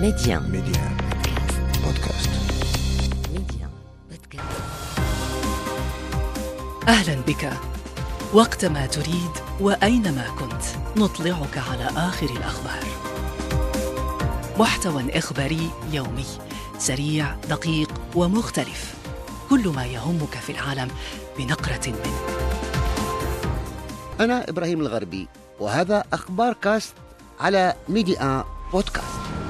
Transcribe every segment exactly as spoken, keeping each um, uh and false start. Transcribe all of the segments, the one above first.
ميديان ميديان بودكاست. ميديان بودكاست. أهلا بك وقتما تريد وأينما كنت، نطلعك على آخر الأخبار. محتوى إخباري يومي سريع دقيق ومختلف، كل ما يهمك في العالم بنقرة منه. أنا إبراهيم الغربي، وهذا أخبار كاست على ميديان بودكاست.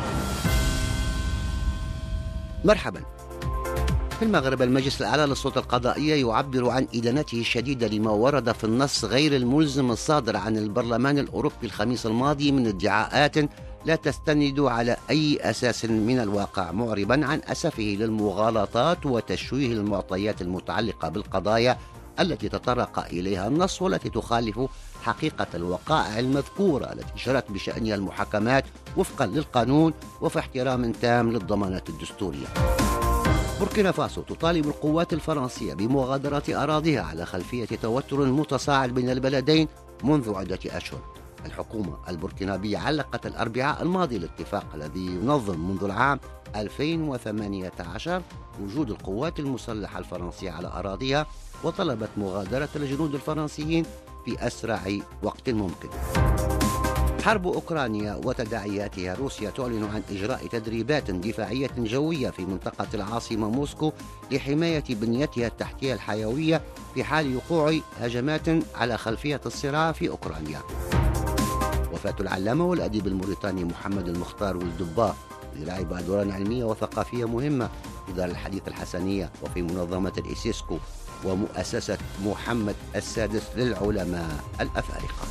مرحبا. في المغرب المجلس الأعلى للسلطة القضائية يعبر عن إدانته الشديدة لما ورد في النص غير الملزم الصادر عن البرلمان الأوروبي الخميس الماضي من ادعاءات لا تستند على أي أساس من الواقع، معربا عن أسفه للمغالطات وتشويه المعطيات المتعلقة بالقضايا التي تطرق إليها النص والتي تخالف حقيقة الوقائع المذكورة التي جرت بشأنها المحاكمات وفقا للقانون وفي احترام تام للضمانات الدستورية. بوركينا فاسو تطالب القوات الفرنسية بمغادرة أراضيها على خلفية توتر متصاعد بين البلدين منذ عدة أشهر. الحكومة البوركينابية علقت الأربعاء الماضي الاتفاق الذي ينظم منذ العام ألفين وثمانية عشر وجود القوات المسلحة الفرنسية على أراضيها، وطلبت مغادرة الجنود الفرنسيين في أسرع وقت ممكن. حرب أوكرانيا وتداعياتها. روسيا تعلن عن إجراء تدريبات دفاعية جوية في منطقة العاصمة موسكو لحماية بنيتها التحتية الحيوية في حال وقوع هجمات على خلفية الصراع في أوكرانيا. وفاة العلامة والأديب الموريتاني محمد المختار والدباء، اللي لعب أدوارا علمية وثقافية مهمة في دار الحديث الحسنية وفي منظمة الإيسيسكو ومؤسسة محمد السادس للعلماء الأفارقة.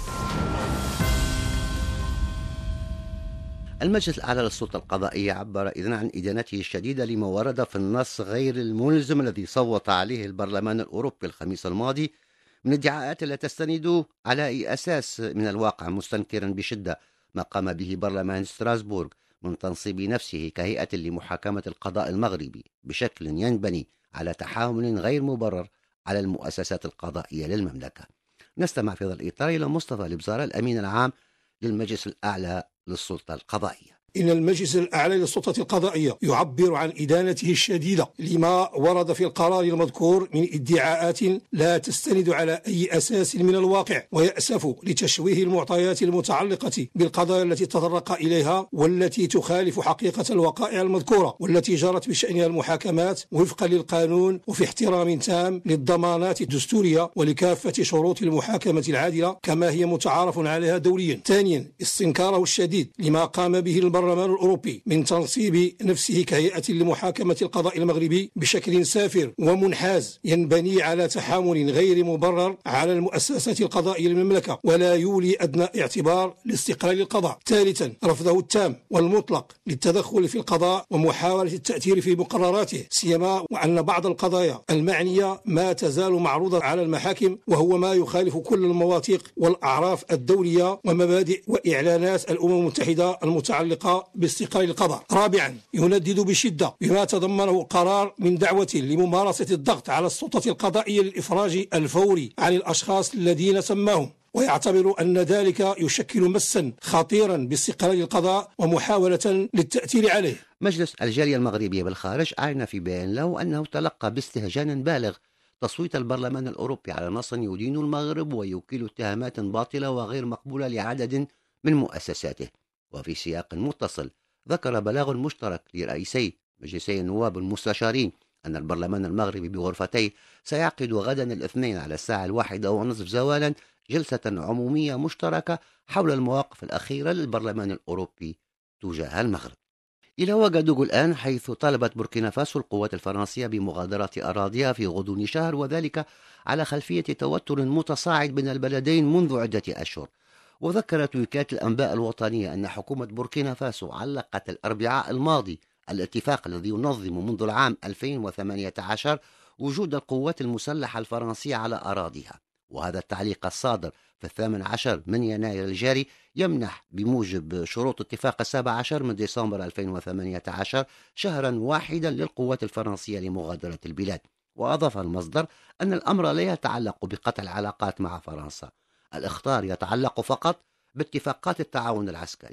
المجلس الأعلى للسلطة القضائية عبر إذن عن إدانته الشديدة لما ورد في النص غير الملزم الذي صوت عليه البرلمان الأوروبي الخميس الماضي من ادعاءات لا تستند على أي أساس من الواقع، مستنكرا بشدة ما قام به برلمان ستراسبورغ من تنصيب نفسه كهيئة لمحاكمة القضاء المغربي بشكل ينبني على تحامل غير مبرر على المؤسسات القضائية للمملكة. نستمع في هذا الإطار إلى مصطفى البزارة الأمين العام للمجلس الأعلى للسلطة القضائية. إن المجلس الأعلى للسلطة القضائية يعبر عن إدانته الشديدة لما ورد في القرار المذكور من ادعاءات لا تستند على أي أساس من الواقع، ويأسف لتشويه المعطيات المتعلقة بالقضايا التي تطرق إليها والتي تخالف حقيقة الوقائع المذكورة والتي جرت بشأنها المحاكمات وفقا للقانون وفي احترام تام للضمانات الدستورية ولكافة شروط المحاكمة العادلة كما هي متعارف عليها دوليا. ثانيا، استنكاره الشديد لما قام به البرلمان الأوروبي من تنصيب نفسه كهيئة لمحاكمة القضاء المغربي بشكل سافر ومنحاز ينبني على تحامل غير مبرر على المؤسسات القضائية للمملكة ولا يولي أدنى اعتبار لاستقلال القضاء. ثالثا، رفضه التام والمطلق للتدخل في القضاء ومحاولة التأثير في مقرراته، سيما وأن بعض القضايا المعنية ما تزال معروضة على المحاكم، وهو ما يخالف كل المواثيق والأعراف الدولية ومبادئ وإعلانات الأمم المتحدة المتعلقة باستقلال القضاء. رابعا، يندد بشدة بما تضمنه قرار من دعوة لممارسة الضغط على السلطة القضائية للإفراج الفوري عن الأشخاص الذين سماهم، ويعتبر أن ذلك يشكل مسا خطيرا باستقلال القضاء ومحاولة للتأثير عليه. مجلس الجالية المغربية بالخارج أعلن في بيان له أنه تلقى باستهجان بالغ تصويت البرلمان الأوروبي على نص يدين المغرب ويوكل اتهامات باطلة وغير مقبولة لعدد من مؤسساته. وفي سياق متصل، ذكر بلاغ مشترك لرئيسي مجلسي النواب المستشارين أن البرلمان المغربي بغرفتيه سيعقد غدا الاثنين على الساعة الواحدة ونصف زوالا جلسة عمومية مشتركة حول المواقف الأخيرة للبرلمان الأوروبي تجاه المغرب. إلى وغادوغو الآن، حيث طلبت بوركينا فاسو القوات الفرنسية بمغادرة أراضيها في غضون شهر، وذلك على خلفية توتر متصاعد بين البلدين منذ عدة أشهر. وذكرت وكالة الأنباء الوطنية أن حكومة بوركينا فاسو علقت الأربعاء الماضي الاتفاق الذي ينظم منذ العام ألفين وثمانية عشر وجود القوات المسلحة الفرنسية على أراضيها. وهذا التعليق الصادر في الثامن عشر من يناير الجاري يمنح بموجب شروط اتفاق السابع عشر من ديسمبر ألفين وثمانية عشر شهرا واحدا للقوات الفرنسية لمغادرة البلاد. وأضاف المصدر أن الأمر لا يتعلق بقطع العلاقات مع فرنسا، الإخطار يتعلق فقط باتفاقات التعاون العسكري.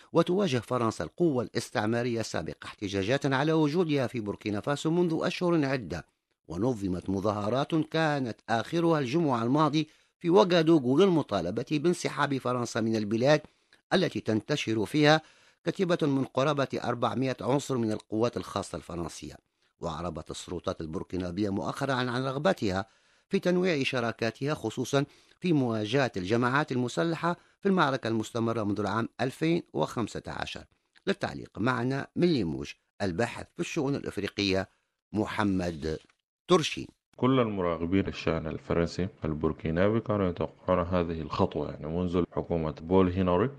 وتواجه فرنسا القوة الاستعمارية السابقة احتجاجات على وجودها في بوركينا فاسو منذ أشهر عدة، ونظمت مظاهرات كانت آخرها الجمعة الماضي في وغادوغو للمطالبة بانسحاب فرنسا من البلاد التي تنتشر فيها كتيبة من قرابة أربعمائة عنصر من القوات الخاصة الفرنسية. وأعربت السلطات البوركينابية مؤخرا عن رغبتها في تنويع شراكاتها خصوصا في مواجهة الجماعات المسلحة في المعركة المستمرة منذ العام ألفين وخمسة عشر. للتعليق معنا من ليموج الباحث في الشؤون الأفريقية محمد ترشين. كل المراقبين الشأن الفرنسي البوركينابي كانوا يتوقعون هذه الخطوة يعني منذ حكومة بول هنري،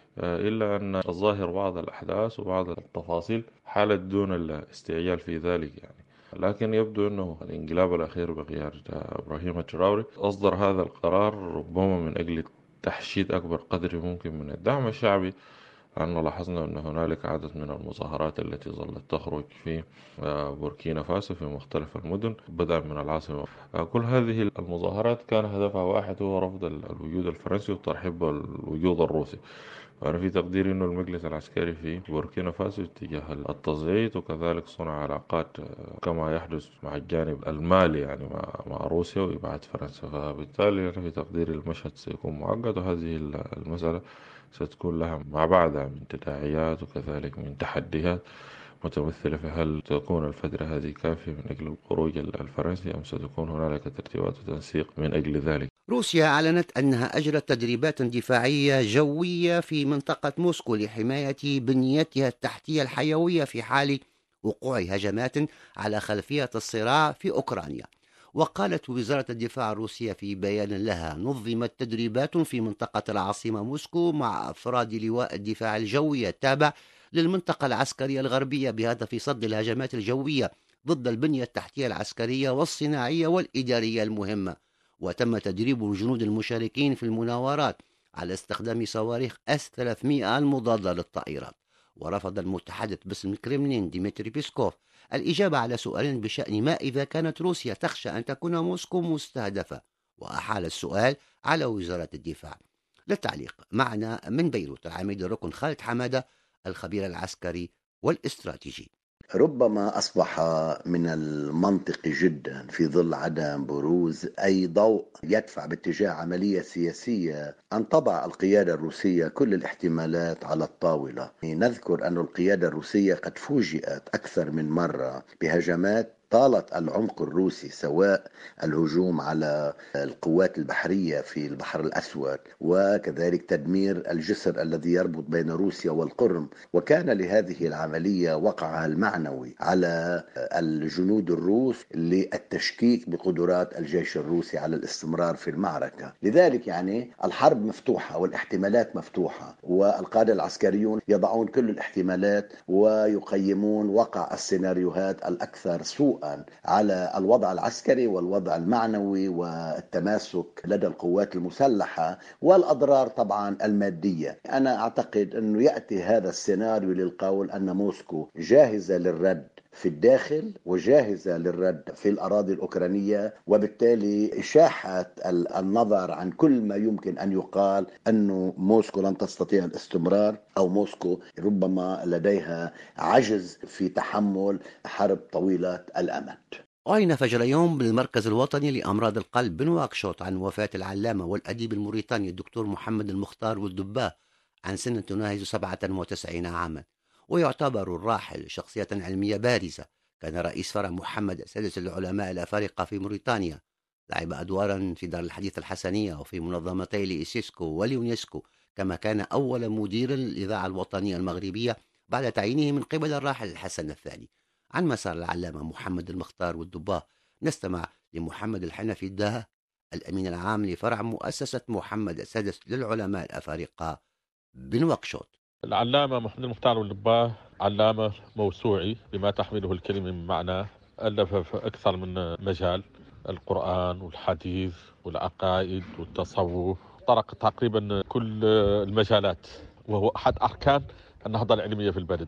إلا أن الظاهر بعض الأحداث وبعض التفاصيل حالت دون الاستعجال في ذلك يعني. لكن يبدو أنه الانقلاب الأخير بقيادة إبراهيم تراوري أصدر هذا القرار ربما من أجل تحشيد أكبر قدر ممكن من الدعم الشعبي، لأنه لاحظنا أن هنالك عدد من المظاهرات التي ظلت تخرج في بوركينا فاسو في مختلف المدن بدءا من العاصمة. كل هذه المظاهرات كان هدفها واحد، هو رفض الوجود الفرنسي والترحيب بالوجود الروسي. وأنا في تقديري أنه المجلس العسكري في بوركينا فاسو اتجاه التصعيد وكذلك صنع علاقات كما يحدث مع الجانب المالي يعني مع روسيا وإبعاد فرنسا. فبالتالي أنا في تقديري المشهد سيكون معقد، وهذه المسألة ستكون لها مع بعضها من تداعيات وكذلك من تحديات متمثلة في هل تكون الفترة هذه كافية من أجل الخروج الفرنسي أم ستكون هنالك ترتيبات وتنسيق من أجل ذلك. روسيا أعلنت أنها أجرت تدريبات دفاعية جوية في منطقة موسكو لحماية بنيتها التحتية الحيوية في حال وقوع هجمات على خلفية الصراع في أوكرانيا. وقالت وزارة الدفاع الروسية في بيان لها: نظمت تدريبات في منطقة العاصمة موسكو مع أفراد لواء الدفاع الجوي التابع للمنطقة العسكرية الغربية بهدف صد الهجمات الجوية ضد البنية التحتية العسكرية والصناعية والإدارية المهمة. وتم تدريب الجنود المشاركين في المناورات على استخدام صواريخ إس ثلاثمائة المضادة للطائرات. ورفض المتحدث باسم الكرملين ديمتري بيسكوف الإجابة على سؤال بشأن ما إذا كانت روسيا تخشى أن تكون موسكو مستهدفة، وأحال السؤال على وزارة الدفاع. للتعليق معنا من بيروت العميد الركن خالد حمادة الخبير العسكري والاستراتيجي. ربما أصبح من المنطقي جدا في ظل عدم بروز أي ضوء يدفع باتجاه عملية سياسية أن تضع القيادة الروسية كل الاحتمالات على الطاولة. نذكر أن القيادة الروسية قد فوجئت أكثر من مرة بهجمات طالت العمق الروسي، سواء الهجوم على القوات البحرية في البحر الأسود وكذلك تدمير الجسر الذي يربط بين روسيا والقرم. وكان لهذه العملية وقعها المعنوي على الجنود الروس للتشكيك بقدرات الجيش الروسي على الاستمرار في المعركة. لذلك يعني الحرب مفتوحة والاحتمالات مفتوحة، والقادة العسكريون يضعون كل الاحتمالات ويقيمون وقع السيناريوهات الأكثر سوء على الوضع العسكري والوضع المعنوي والتماسك لدى القوات المسلحة والأضرار طبعا المادية. أنا أعتقد أنه يأتي هذا السيناريو للقول أن موسكو جاهزة للرد في الداخل وجاهزة للرد في الأراضي الأوكرانية، وبالتالي إشاحة النظر عن كل ما يمكن أن يقال أنه موسكو لن تستطيع الاستمرار أو موسكو ربما لديها عجز في تحمل حرب طويلة الأمد. أعلن فجر اليوم بالمركز الوطني لأمراض القلب بنواكشوط عن وفاة العلامة والأديب الموريتاني الدكتور محمد المختار والدباه عن سن تناهز سبعة وتسعين عاما. ويعتبر الراحل شخصية علمية بارزة، كان رئيس فرع محمد السادس للعلماء الأفارقة في موريتانيا، لعب أدوارا في دار الحديث الحسنية وفي منظمتي الإيسيسكو واليونسكو، كما كان أول مدير للإذاعة الوطنية المغربية بعد تعيينه من قبل الراحل الحسن الثاني. عن مسار العلامة محمد المختار والدباه نستمع لمحمد الحنفي الداه الأمين العام لفرع مؤسسة محمد السادس للعلماء الأفارقة بنواكشوط. العلامة محمد المختار والدباه علامة موسوعي بما تحمله الكلمة من معنى، ألف في أكثر من مجال: القرآن والحديث والعقائد والتصوف، طرق تقريبا كل المجالات، وهو أحد أركان النهضة العلمية في البلد.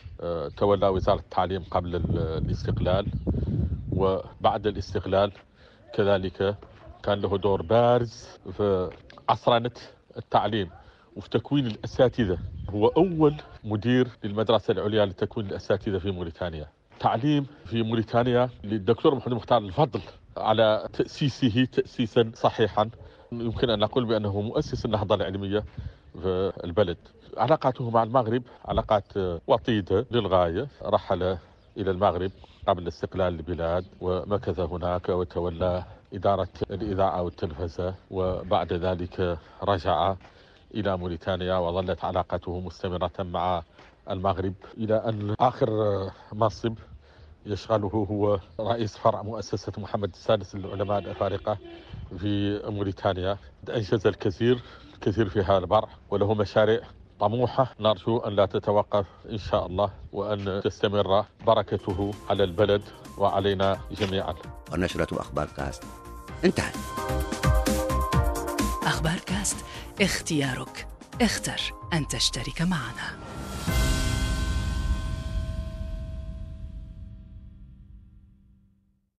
تولى وزارة التعليم قبل الاستقلال، وبعد الاستقلال كذلك كان له دور بارز في عصرنة التعليم وفي تكوين الأساتذة. هو أول مدير للمدرسة العليا لتكوين الأساتذة في موريتانيا. تعليم في موريتانيا للدكتور محمد المختار الفضل على تأسيسه تأسيسا صحيحا. يمكن أن نقول بأنه مؤسس النهضة العلمية في البلد. علاقاته مع المغرب علاقات وطيدة للغاية. رحل إلى المغرب قبل استقلال البلاد ومكث هناك وتولى إدارة الإذاعة والتلفزة، وبعد ذلك رجع إلى موريتانيا وظلت علاقته مستمرة مع المغرب إلى أن آخر منصب يشغله هو رئيس فرع مؤسسة محمد السادس للعلماء الأفارقة في موريتانيا. أنجز الكثير الكثير في هذا البرع، وله مشاريع طموحة نرجو أن لا تتوقف إن شاء الله، وأن تستمر بركته على البلد وعلينا جميعا. ونشرة أخبار كاست انتهت. أخبار كاست، اختيارك، اختر أن تشترك معنا.